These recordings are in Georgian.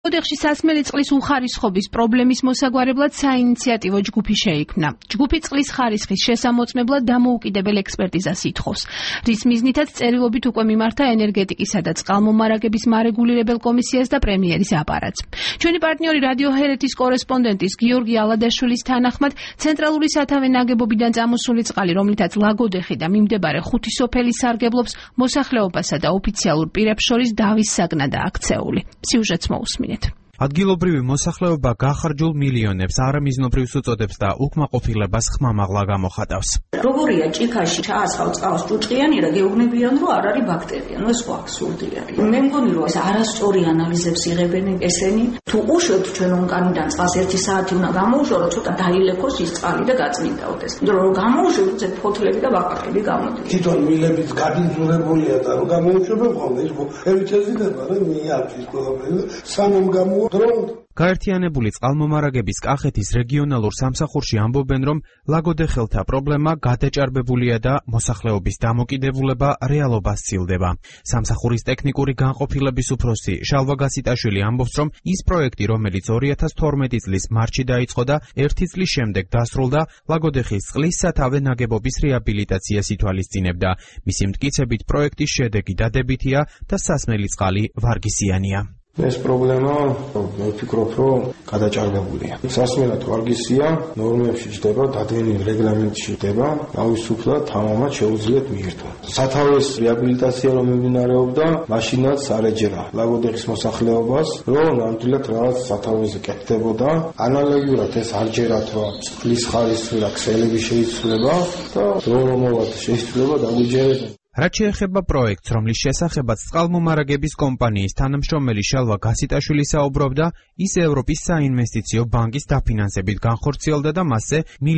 Ლაგოდეხში სასმელი წყლის უხარისხობის პრობლემის მოსაგვარებლად საინიციატივო ჯგუფი შეიქმნა. ჯგუფი წყლის ხარისხის შესამოწმებლად დამოუკიდებელ ექსპერტიზას ითხოვს, რის მიზნითაც წერილობით უკვე მიმართა ენერგეტიკისა და წყალმომარაგების მარეგულირებელ კომისიას და პრემიერის აპარატს. ჩვენი პარტნიორი რადიო ჰერეთის კორესპონდენტის გიორგი ალადაშვილის თანახმად, ცენტრალური სათავე ნაგებობიდან წამოსული წყალი, რომლითაც ლაგოდეხი და მიმდებარე ხუთი სოფელი სარგებლობს, მოსახლეობასა და ოფიციალურ პირებს შორის დავის საგნადაა აქცეული. სიუჟეტს მოусმინეთ. ადგილობრივი მოსახლეობა გახარჯულ მილიონებს არამიზნობრივს უწოდებს და უკმაყოფილებას ხმამაღლა გამოხატავს. როგორია ჭიქაში ჩაასხავ წყალს ჭუჭყიანი და გეუბნებიან, რომ არ არის ბაქტერია, ეს ხო აბსურდია. მე მგონი, რომ ეს არასწორი ანალიზებს იღებენ ესენი. თუ უშვებთ ჩვენ ონკანიდან წყალს 1 საათი უნდა გამოუშვო, რომ ცოტა დაილექოს ის წყალი და გაწმინდაოდეს. რომ გამოუშვებთ ეს ფოთლები და ბაყაყები გამოდის. თვითონ მილებით გადიზურებულია და რომ გამოუშვებენ ხოლმე ის ევიცეზიდება, რომ მიაქვს ყველაფერი სანამ გამო გაერთიანებული წყალმომარაგების კახეთის რეგიონალურ სამსახურში ამბობენ, რომ ლაგოდეხელთა პრობლემა გადაჭარბებულია და მოსახლეობის დამოკიდებულება რეალობას სცილდება. სამსახურის ტექნიკური განყოფილების უფროსი შალვა გასიტაშვილი ამბობს, რომ ის პროექტი, რომელიც 2012 წლის მარტში დაიწყო და 1 წლის შემდეგ დასრულდა, ლაგოდეხის წყლის სათავე ნაგებობის რეაბილიტაციას ითვალისწინებდა. მისი მტკიცებით პროექტის შედეგი დადებითია და სასმელი წყალი ვარგისიანია. ეს პრობლემა მე ვფიქრობ, რომ გადაჭარბებულია. სასმელად ვარგისია, ნორმებში ჯდება, დადგენილ რეგლამენტში ჯდება, თავისუფლად თამამად შეუძლიათ მიირთვა. სათავეს რეაბილიტაცია რომ მიმდინარეობდა, მაშინაც არ ეჯერა ლაგოდეხის მოსახლეობას, რომ ნამდვილად რაღაც სათავეზე კეთდებოდა. ანალოგიურად ეს არ ჯერათ, რომ წყლის ხარისხი და ქსელები შეიცვლება და დროულად შეიცვლება დაგვიჯერებენ. რაც შეეხება პროექტს, რომლის შესახებაც წყალმომარაგების კომპანიის თანამშრომელი შალვა გასიტაშვილი საუბრობდა, ის ევროპის საინვესტიციო ბანკის დაფინანსებით განხორციელდა და მასზე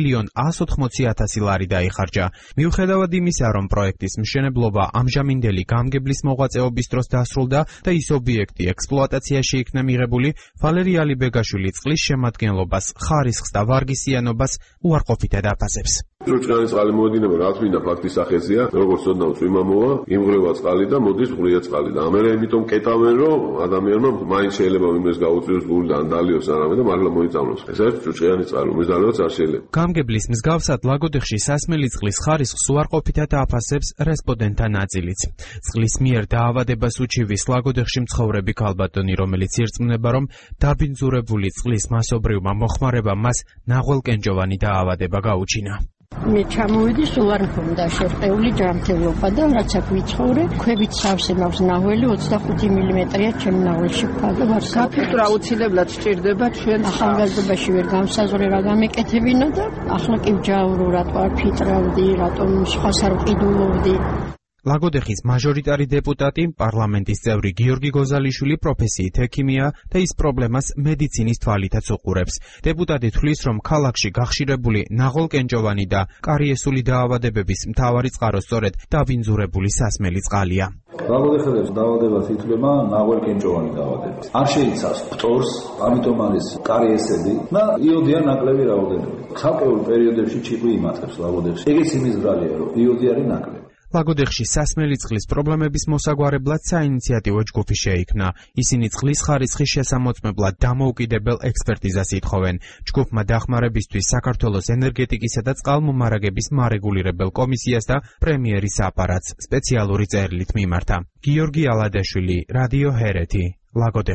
1.180.000 ლარი დაიხარჯა. მიუხედავად იმისა, რომ პროექტის მშენებლობა ამჟამინდელი გამგებლის მოღვაწეობის დროს დასრულდა და ის ობიექტი ექსპლუატაციაში იქნა მიღებული, ვალერი ალიბეგაშვილი წყლის შემადგენლობას, ხარისხს და ვარგისიანობას უარყოფითად აფასებს. ჭუჭყიანი წყალი მოედინება, რა თქმა უნდა, ფაქტის სახეზია, როგორც ოდნავ წვიმამოა, იმღრევა წყალი და მოდის ღვრია წყალი და ამერე იმიტომ კეტავენ, რომ ადამიანმა მაინც შეიძლება იმეს გაუწიოს გული და ან დალიოს არამედ და მართლა მოიწამლოს. ეს არის ჭუჭყიანი წყალი, უმეტეს ძალებაც არ შეიძლება. გამგებლის მსგავსად ლაგოდეხში სასმელი წყლის ხარისხს უარყოფითად აფასებს რესპონდენტთა ნაწილიც. წყლის მიერ დაავადებას უჩივის ლაგოდეხში მცხოვრები ქალბატონი, რომელიც ირწმუნება, რომ დაბინძურებული წყლის მასობრივმა მოხმარებამ მას ნაღველკენჭოვანი დაავადება გაუჩინა. მე ჩამოვედი, სულ არ მქონდა შერყეული ჯანმრთელობა და რაც აქ ვიცხოვრე, ქვებით სავსე მაქვს ნაღველი 25 მმ-ია ჩემ ნაღველში ქვა და ვარ საფილტრო აუცილებლად სჭირდება ჩვენ ახალგაზრდობაში ვერ გამსაზღვრე რა გამეკეთებინა და ახლა კი ვჯაურო რატო არ ფიტრავდი, რატომ სხვას არ ვყიდულობდი. ლაგოდეხის მაჟორიტარი დეპუტატი, პარლამენტის წევრი გიორგი გოზალიშვილი პროფესიით ექიმია და ის პრობლემას მედიცინის თვალითაც უყურებს. დეპუტატი თვლის, რომ ქალაქში გახშირებული ნაღველკენჭოვანი და კარიესული დაავადებების მთავარი წყარო სწორედ დაბინძურებული სასმელი წყალია. ლაგოდეხელებს დაავადებას ითვლება ნაღველკენჭოვანი დაავადება. არ შეიცავს ფტორს, ამიტომ არის კარიესები და იოდია ნაკლები რაოდენობით. ცალკეულ პერიოდებში ჭიყვი იმატებს ლაგოდეხში. ეგეც იმის ბრალია, რომ იოდი არის ნაკლები. ლაგოდეხში სასმელი წყლის პრობლემების მოსაგვარებლად საინიციატივო ჯგუფი შეიქმნა. ისინი წყლის ხარისხის შესამოწმებლად დამოუკიდებელ ექსპერტიზას ითხოვენ. ჯგუფმა დახმარებისთვის საქართველოს ენერგეტიკისა და წყალმომარაგების მარეგულირებელ კომისიას და პრემიერის აპარატს სპეციალური წერილით მიმართა. გიორგი ალადაშვილი, რადიო ჰერეთი, ლაგოდეხი.